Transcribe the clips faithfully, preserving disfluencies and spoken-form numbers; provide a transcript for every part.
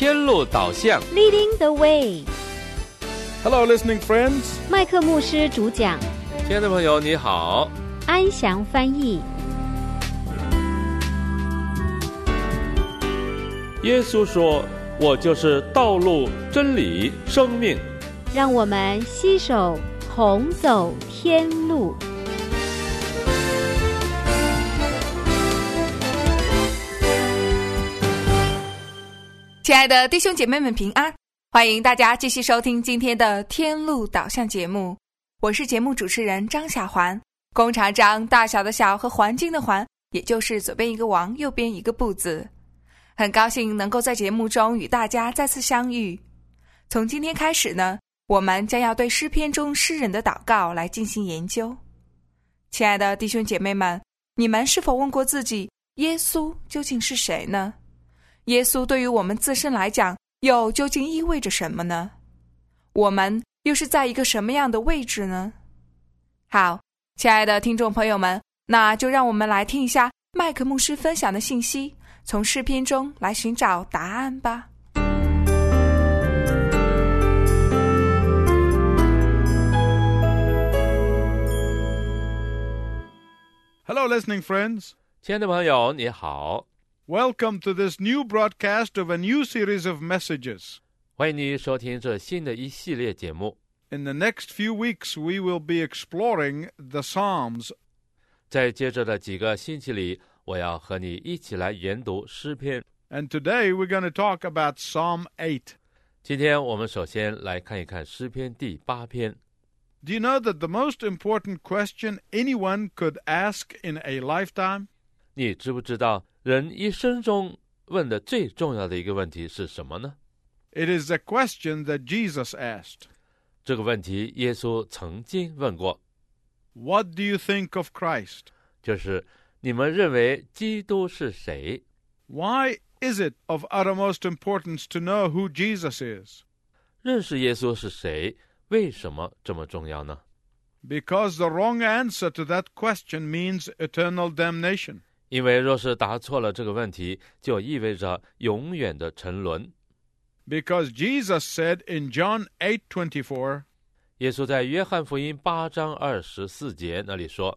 天路导向 Leading the way. Hello, listening friends. 麦克牧师主讲， 亲爱的朋友你好， 安祥翻译。 耶稣说，我就是道路、真理、生命。 让我们携手同走天路。 亲爱的弟兄姐妹们平安，欢迎大家继续收听今天的天路导向节目，我是节目主持人张小环，弓长张，大小的小和环境的环，也就是左边一个王右边一个不字。很高兴能够在节目中与大家再次相遇。从今天开始呢，我们将要对诗篇中诗人的祷告来进行研究。亲爱的弟兄姐妹们，你们是否问过自己，耶稣究竟是谁呢？耶稣对于我们自身来讲，又究竟意味着什么呢？我们又是在一个什么样的位置呢？好，亲爱的听众朋友们，那就让我们来听一下麦克牧师分享的信息，从诗篇中来寻找答案吧。 Hello, listening friends. 亲爱的朋友你好， Welcome to this new broadcast of a new series of messages. 欢迎你收听这新的一系列节目。 In the next few weeks, we will be exploring the Psalms. 在接着的几个星期里，我要和你一起来研读诗篇。 And today we're going to talk about Psalm eight. 今天我们首先来看一看诗篇第八篇。 Do you know that the most important question anyone could ask in a lifetime? 你知不知道人一生中问的最重要的一个问题是什么呢？ It is a question that Jesus asked. 这个问题耶稣曾经问过， What do you think of Christ? 就是你们认为基督是谁？ Why is it of uttermost importance to know who Jesus is? 认识耶稣是谁，为什么这么重要呢？ Because the wrong answer to that question means eternal damnation. 因为若是答错了这个问题，就意味着永远的沉沦。 Because Jesus said in John eight twenty-four, 耶稣在约翰福音八章二十四节那里说，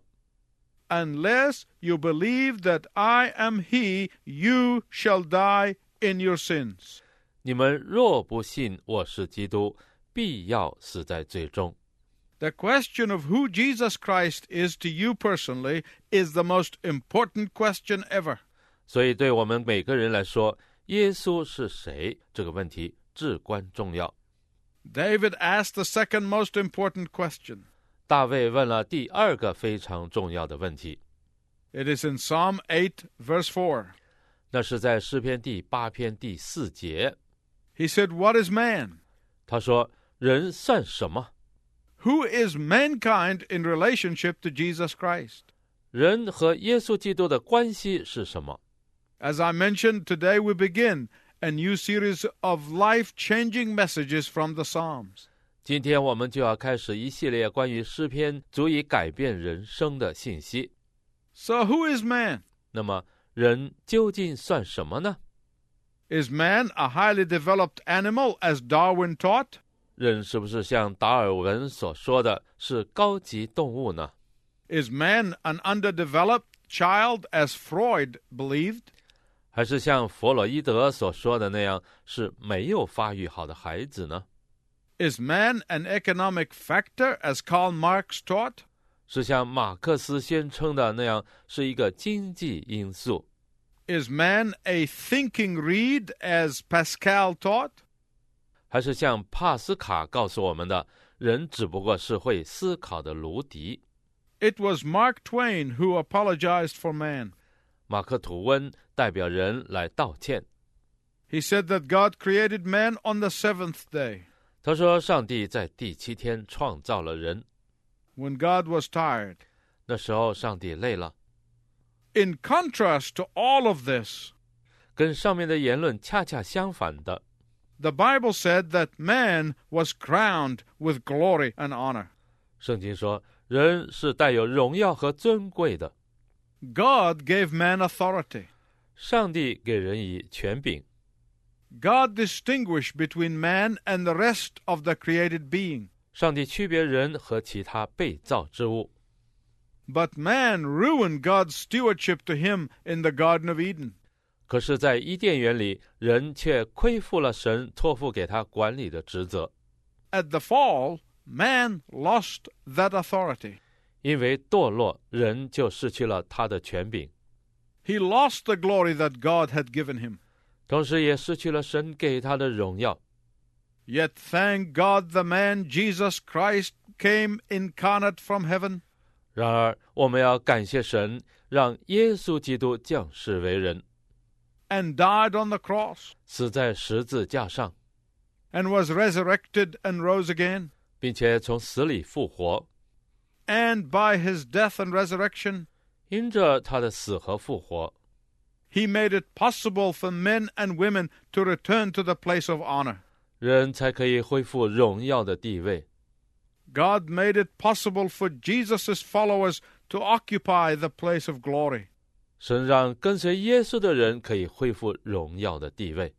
Unless you believe that I am he, you shall die in your sins. 你们若不信我是基督，必要死在罪中。 The question of who Jesus Christ is to you personally is the most important question ever. 所以对我们每个人来说，耶稣是谁这个问题至关重要。 David asked the second most important question. 大卫问了第二个非常重要的问题， It is in Psalm eight, verse four. 那是在诗篇第八篇第四节。 He said, What is man? 他说，人算什么？ Who is mankind in relationship to Jesus Christ? 人和耶稣基督的关系是什么？ As I mentioned, today we begin a new series of life-changing messages from the Psalms. 今天我们就要开始一系列关于诗篇足以改变人生的信息。 So who is man? 那么人究竟算什么呢？ Is man a highly developed animal as Darwin taught? 人是不是像达尔文所说的是高级动物呢？ Is man an underdeveloped child as Freud believed? 还是像弗洛伊德所说的那样是没有发育好的孩子呢？ Is man an economic factor as Karl Marx taught? 是像马克思宣称的那样是一个经济因素？ Is man a thinking reed as Pascal taught? 还是像帕斯卡告诉我们的，人只不过是会思考的芦笛？ It was Mark Twain who apologized for man. 马克吐温代表人来道歉。 He said that God created man on the seventh day. 他说上帝在第七天创造了人， When God was tired. 那时候上帝累了。 In contrast to all of this, 跟上面的言论恰恰相反的， the Bible said that man was crowned with glory and honor. 圣经说人是带有荣耀和尊贵的。 God gave man authority. 上帝给人以权柄。 God distinguished between man and the rest of the created being. 上帝区别人和其他被造之物。 But man ruined God's stewardship to him in the Garden of Eden. 可是在伊甸园里，人却亏负了神托付给他管理的职责。 At the fall, man lost that authority. 因为堕落，人就失去了他的权柄， He lost the glory that God had given him. 同时也失去了神给他的荣耀。 Yet thank God the man Jesus Christ came incarnate from heaven. 然而，我们要感谢神，让耶稣基督降世为人， and died on the cross, 死在十字架上， and was resurrected and rose again. 并且从死里复活。 And by his death and resurrection, 因着他的死和复活， he made it possible for men and women to return to the place of honor. 人才可以恢复荣耀的地位。 God made it possible for Jesus' followers to occupy the place of glory. 神让跟随耶稣的人可以恢复荣耀的地位。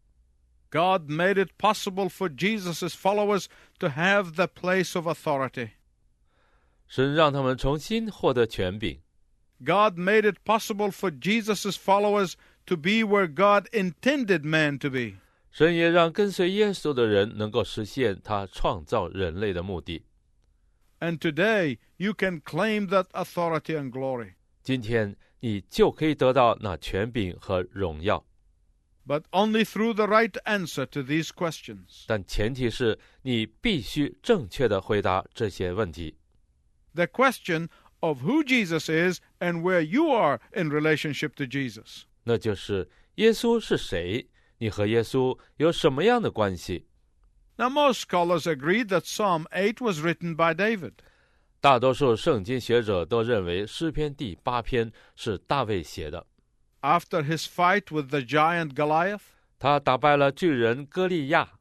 God made it possible for Jesus' followers to have the place of authority. 神让他们重新获得权柄。 God made it possible for Jesus' followers to be where God intended man to be. 神也让跟随耶稣的人能够实现他创造人类的目的。 And today, you can claim that authority and glory. 今天你就可以得到那权柄和荣耀， But only through the right answer to these questions. 但前提是你必须正确地回答这些问题。 The question of who Jesus is and where you are in relationship to Jesus. 那就是耶稣是谁？你和耶稣有什么样的关系？ Now, most scholars agree that Psalm eight was written by David. 大多数圣经学者都认为诗篇第八篇是大卫写的。 After his fight with the giant Goliath, 他打败了巨人歌利亚，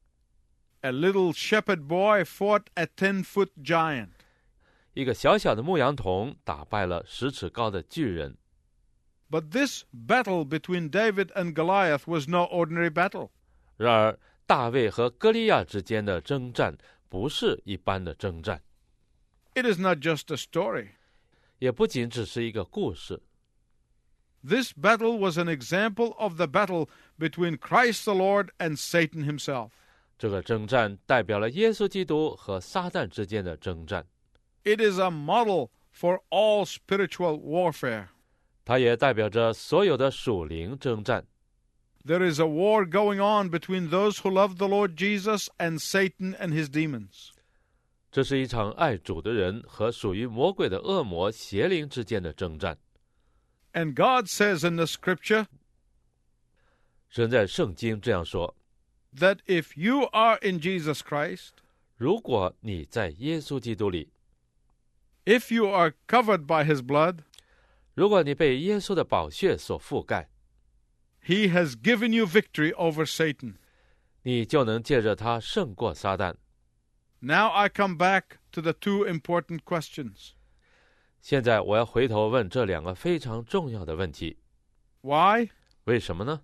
a little shepherd boy fought a ten-foot giant. 一个小小的牧羊童打败了十尺高的巨人。 But this battle between David and Goliath was no ordinary battle. 然而，大卫和歌利亚之间的征战不是一般的征战， It is not just a story. 也不仅只是一个故事。 This battle was an example of the battle between Christ the Lord and Satan himself. 这个征战代表了耶稣基督和撒旦之间的征战， It is a model for all spiritual warfare. 它也代表着所有的属灵征战。 There is a war going on between those who love the Lord Jesus and Satan and his demons. 这是一场爱主的人和属于魔鬼的恶魔邪灵之间的征战。 And God says in the scripture 神在圣经这样说， that if you are in Jesus Christ, 如果你在耶稣基督里， if you are covered by his blood, 如果你被耶稣的宝血所覆盖， he has given you victory over Satan. 你就能借着他胜过撒旦。 Now I come back to the two important questions. 现在我要回头问这两个非常重要的问题。 Why? 为什么呢？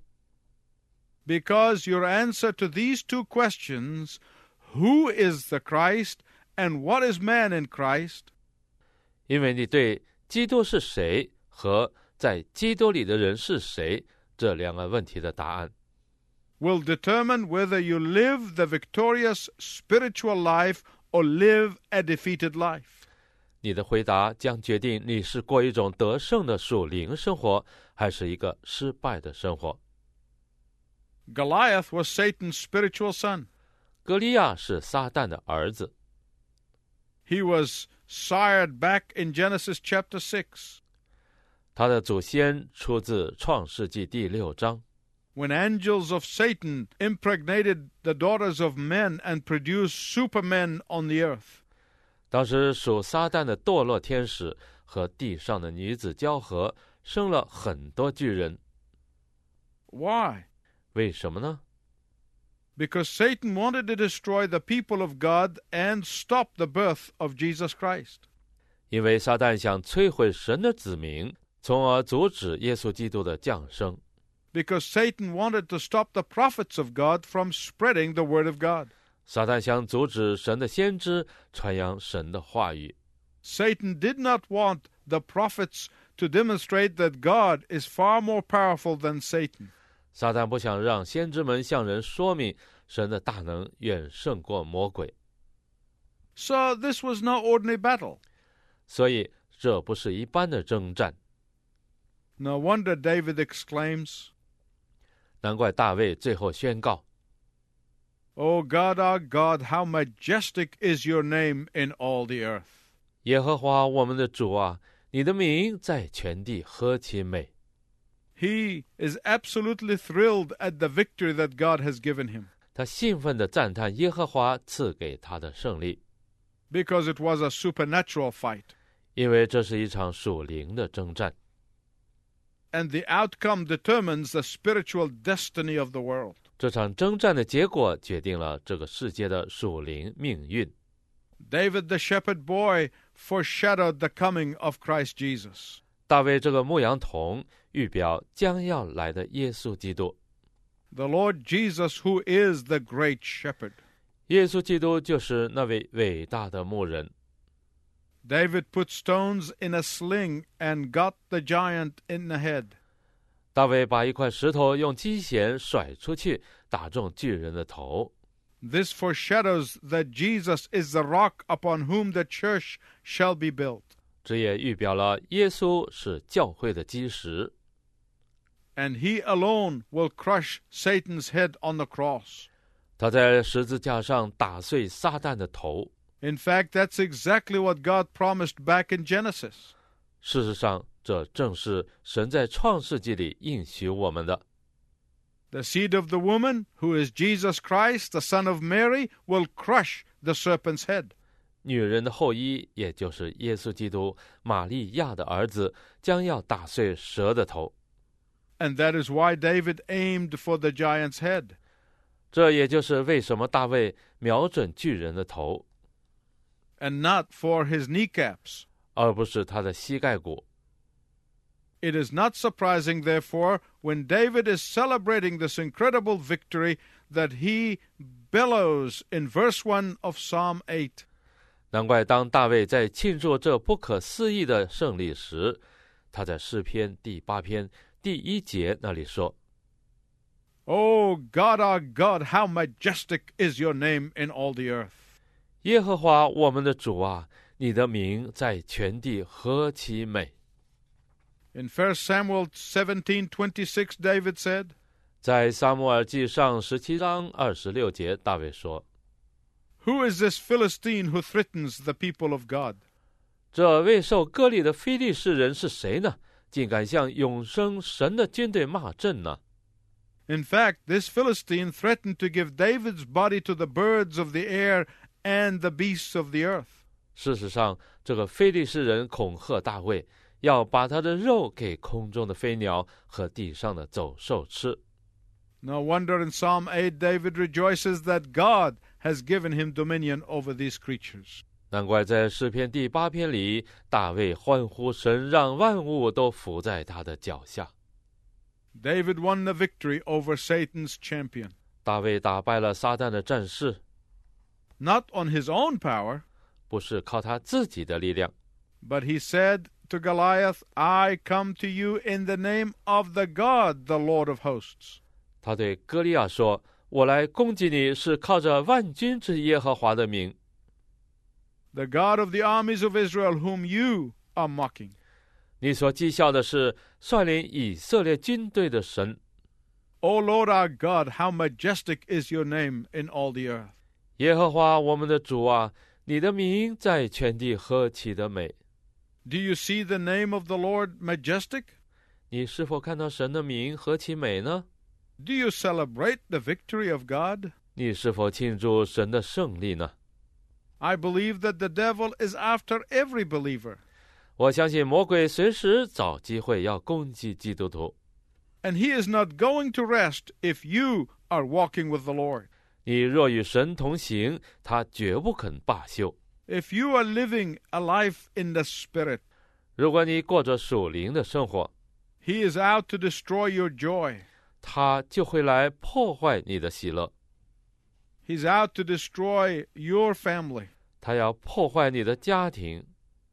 Because your answer to these two questions, who is the Christ and what is man in Christ, 因为你对基督是谁和在基督里的人是谁这两个问题的答案， will determine whether you live the victorious spiritual life or live a defeated life. 你的回答将决定你是过一种得胜的属灵生活，还是一个失败的生活。 Goliath was Satan's spiritual son. 歌利亚是撒旦的儿子， He was sired back in Genesis chapter six, 他的祖先出自创世纪第六章， when angels of Satan impregnated the daughters of men and produced supermen on the earth. 当时属撒旦的堕落天使和地上的女子交合，生了很多巨人。 Why? 为什么呢？ Because Satan wanted to destroy the people of God and stop the birth of Jesus Christ. 因为撒旦想摧毁神的子民，从而阻止耶稣基督的降生。 because Satan wanted to stop the prophets of God from spreading the word of God. 撒旦想阻止神的先知传扬神的话语。 Satan did not want the prophets to demonstrate that God is far more powerful than Satan. 撒旦不想让先知们向人说明神的大能远胜过魔鬼， So this was no ordinary battle. 所以这不是一般的征战。 No wonder David exclaims, 难怪大卫最后宣告： O God, our God, how majestic is your name in all the earth. 耶和华我们的主啊，你的名在全地何其美！ He is absolutely thrilled at the victory that God has given him, 他兴奋地赞叹耶和华赐给他的胜利， because it was a supernatural fight. 因为这是一场属灵的征战。 And the outcome determines the spiritual destiny of the world. 这场征战的结果决定了这个世界的属灵命运。 David the shepherd boy foreshadowed the coming of Christ Jesus. 大卫这个牧羊童预表将要来的耶稣基督。 The Lord Jesus, who is the great shepherd. 耶稣基督就是那位伟大的牧人。 David put stones in a sling and got the giant in the head. 大卫把一块石头用机弦甩出去，打中巨人的头。 This foreshadows that Jesus is the rock upon whom the church shall be built. 这也预表了耶稣是教会的基石， And he alone will crush Satan's head on the cross. 他在十字架上打碎撒旦的头。 In fact, that's exactly what God promised back in Genesis. 事实上，这正是神在创世纪里应许我们的。 The seed of the woman, who is Jesus Christ, the son of Mary, will crush the serpent's head. 女人的后裔，也就是耶稣基督玛利亚的儿子，将要打碎蛇的头。 And that is why David aimed for the giant's head. 这也就是为什么大卫瞄准巨人的头， And not for his kneecaps. 而不是他的膝盖骨。 It is not surprising, therefore, when David is celebrating this incredible victory, that he bellows in verse one of Psalm eight. 难怪当大卫在庆祝这不可思议的胜利时，他在诗篇第八篇第一节那里说： O God, our God, how majestic is your name in all the earth. 耶和华我们的主啊，你的名在全地何其美！ In First Samuel seventeen twenty-six, David said, 在撒母耳记上十七章二十六节，大卫说： Who is this Philistine who threatens the people of God? 这未受割礼的非利士人是谁呢？竟敢向永生神的军队骂阵呢？ In fact, this Philistine threatened to give David's body to the birds of the air and the beasts of the earth. 事实上，这个非利士人恐吓大卫，要把他的肉给空中的飞鸟和地上的走兽吃。 No wonder in Psalm eight David rejoices that God has given him dominion over these creatures. 难怪在诗篇第八篇里，大卫欢呼神让万物都伏在他的脚下。 David won the victory over Satan's champion. 大卫打败了撒旦的战士， Not on his own power, 不是靠他自己的力量， but he said to Goliath, I come to you in the name of the God, the Lord of hosts. 他对歌利亚说：“我来攻击你是靠着万军之耶和华的名， The God of the armies of Israel, whom you are mocking. 你所讥笑的是率领以色列军队的神。 O Lord our God, how majestic is your name in all the earth. 耶和华我们的主啊，你的名在全地何其的美！ Do you see the name of the Lord majestic? 你是否看到神的名何其美呢？ Do you celebrate the victory of God? 你是否庆祝神的胜利呢？ I believe that the devil is after every believer. 我相信魔鬼随时找机会要攻击基督徒， And he is not going to rest if you are walking with the Lord. 你若与神同行，他绝不肯罢休。 If you are living a life in the Spirit, 如果你过着属灵的生活， he is out to destroy your joy. 他就会来破坏你的喜乐。 He's out to destroy your family. 他要破坏你的家庭。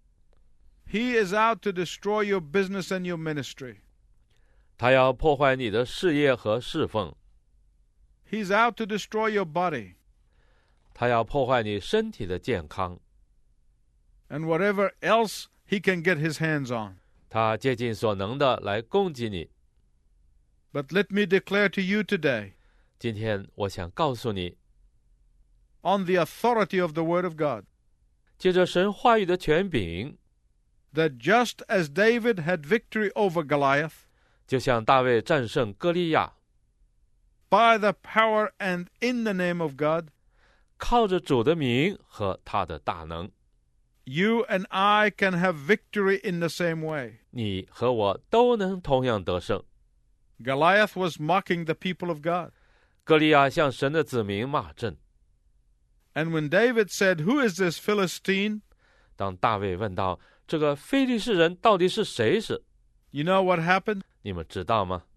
He is out to destroy your business and your ministry. 他要破坏你的事业和侍奉。 He's out to destroy your body. 他要破坏你身体的健康。 And whatever else he can get his hands on. 他竭尽所能的来攻击你。 But let me declare to you today, 今天我想告诉你， on the authority of the Word of God, 借着神话语的权柄， that just as David had victory over Goliath, 就像大卫战胜歌利亚， by the power and in the name of God, 靠着主的名和他的大能， you and I can have victory in the same way. 你和我都能同样得胜。 Goliath was mocking the people of God. 歌利亚向神的子民骂阵。 And when David said, "Who is this Philistine?" 当大卫问到这个非利士人到底是谁时， you know what happened? 你们知道吗？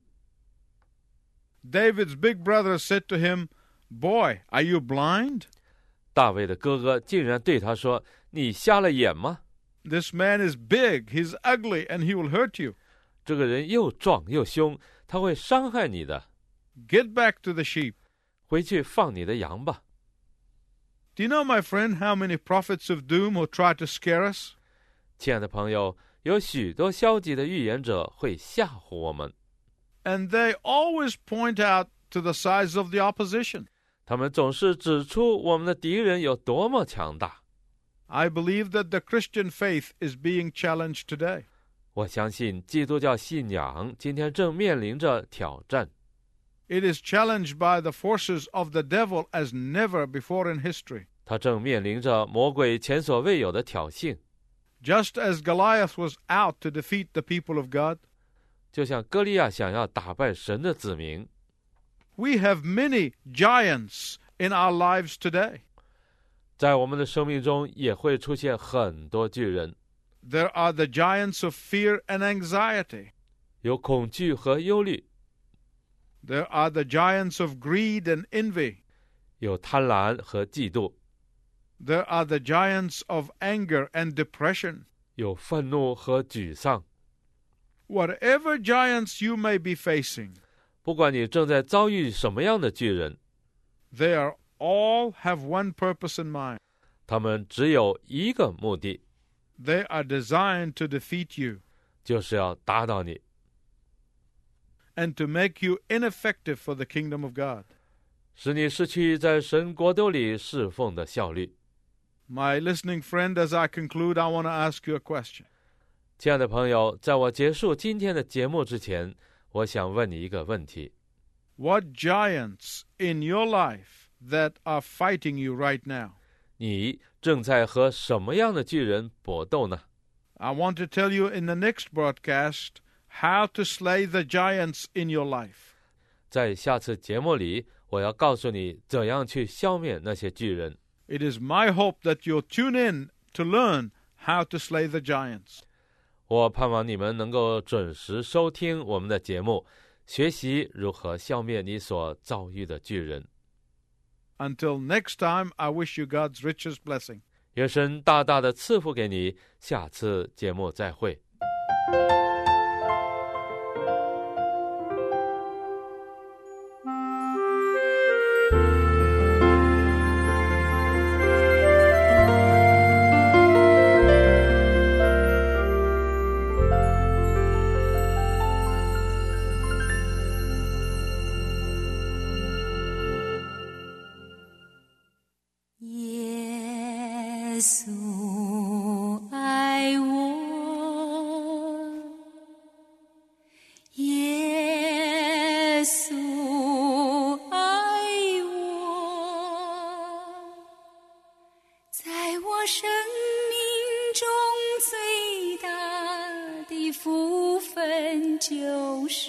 David's big brother said to him, "Boy, are you blind?" 大卫的哥哥竟然对他说：“你瞎了眼吗？ This man is big, he's ugly, and he will hurt you. 这个人又壮又凶，他会伤害你的。 Get back to the sheep." 回去放你的羊吧。 Do you know, my friend, how many prophets of doom will try to scare us? 亲爱的朋友，有许多消极的预言者会吓唬我们， And they always point out to the size of the opposition. 他们总是指出我们的敌人有多么强大。 I believe that the Christian faith is being challenged today. 我相信基督教信仰今天正面临着挑战。 It is challenged by the forces of the devil as never before in history. 它正面临着魔鬼前所未有的挑衅。 Just as Goliath was out to defeat the people of God, 就像歌利亚想要打败神的子民， we have many giants in our lives today. 在我们的生命中也会出现很多巨人。 There are the giants of fear and anxiety. 有恐惧和忧虑， There are the giants of greed and envy. 有贪婪和嫉妒， There are the giants of anger and depression. 有愤怒和沮丧。 Whatever giants you may be facing, 不管你正在遭遇什么样的巨人， they are all have one purpose in mind. 他们只有一个目的， They are designed to defeat you 就是要打倒你， and to make you ineffective for the kingdom of God. 使你失去在神国度里侍奉的效率。 My listening friend, as I conclude, I want to ask you a question. 亲爱的朋友，在我结束今天的节目之前，我想问你一个问题： What giants in your life that are fighting you right now? 你正在和什么样的巨人搏斗呢？ I want to tell you in the next broadcast how to slay the giants in your life. 在下次节目里，我要告诉你怎样去消灭那些巨人。 It is my hope that you'll tune in to learn how to slay the giants. 我盼望你们能够准时收听我们的节目，学习如何消灭你所遭遇的巨人。 Until next time, I wish you God's richest blessing. 愿神大大的赐福给你，下次节目再会。 耶稣爱我，耶稣爱我，在我生命中最大的福分就是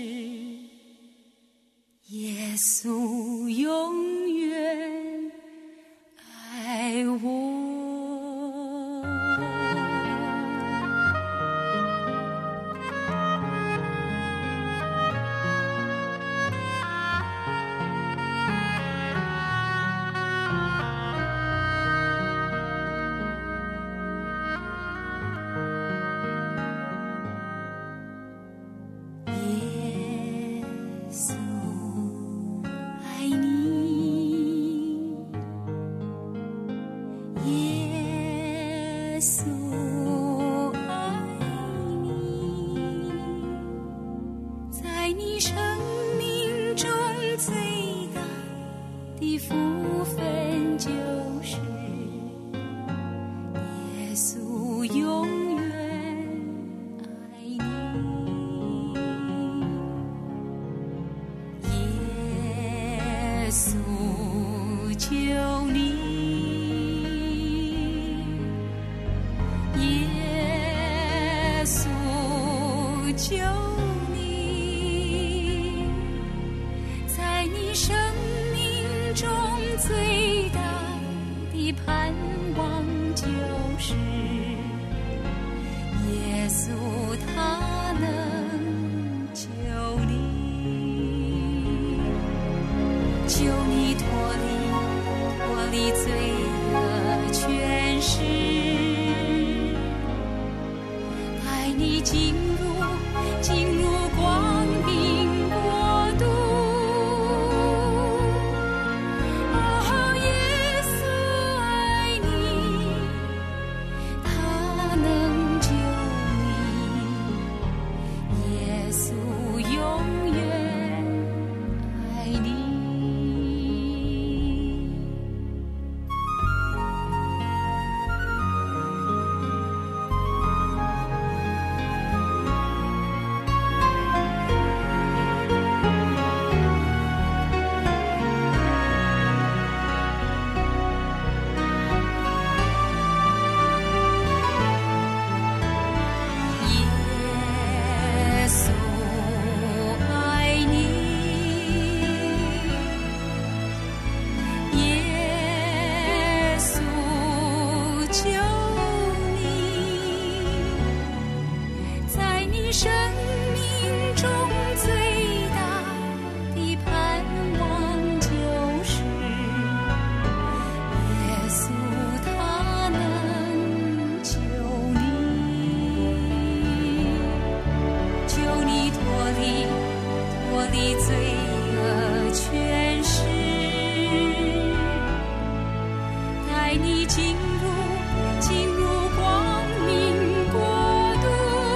耶稣永远爱我。 的福分就是耶稣永远爱你，耶稣救你，耶稣救你，在你生命中最大的盼望就是耶稣他能救你，救你脱离脱离罪恶权势，带你进入进入光明国度。哦，耶稣爱你，他能救你，耶稣永远爱你。耶稣爱你，耶稣救你，在你生命中最大的盼望就是耶稣他能救你，救你脱离脱离罪恶权势，带你进入进入光明国度。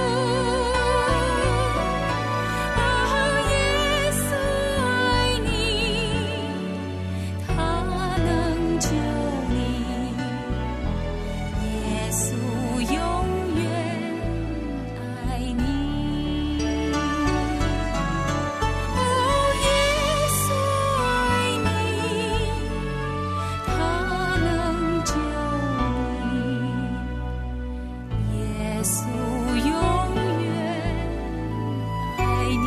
哦，耶稣爱你，他能救你，耶稣永远爱你。哦，耶稣爱你，他能救你，耶稣永远爱你。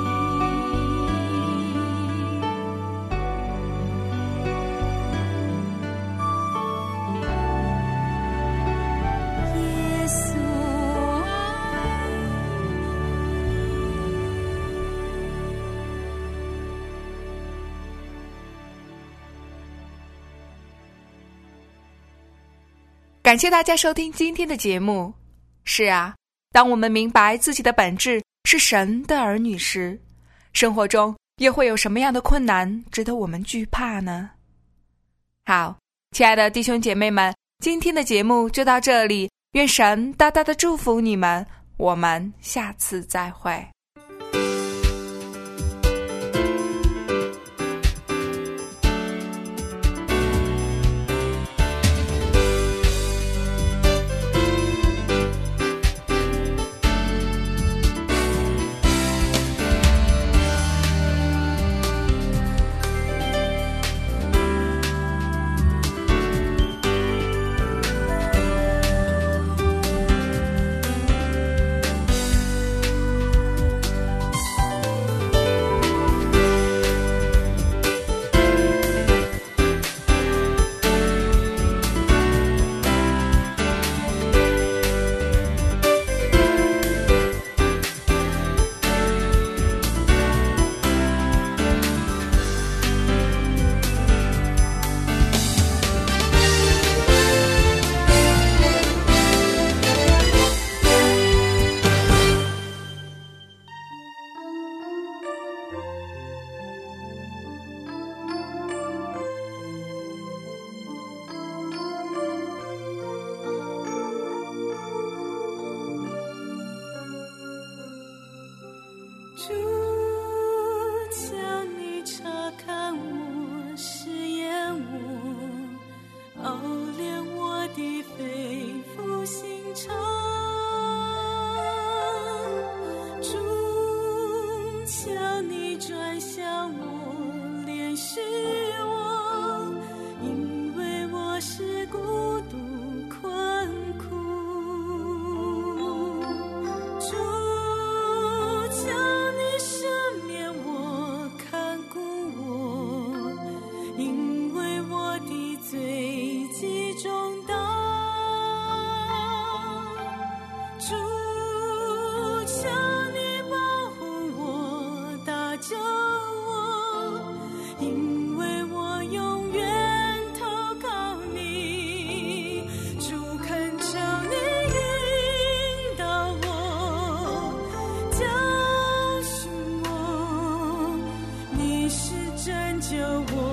耶稣爱感谢大家收听今天的节目。是啊，当我们明白自己的本质是神的儿女时，生活中又会有什么样的困难值得我们惧怕呢？好，亲爱的弟兄姐妹们，今天的节目就到这里，愿神大大的祝福你们，我们下次再会。 救我